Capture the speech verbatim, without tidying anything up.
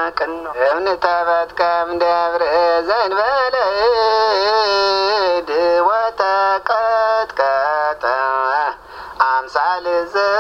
كنو ابن تبت كم دبر زين بلد وتقت قطع أمثال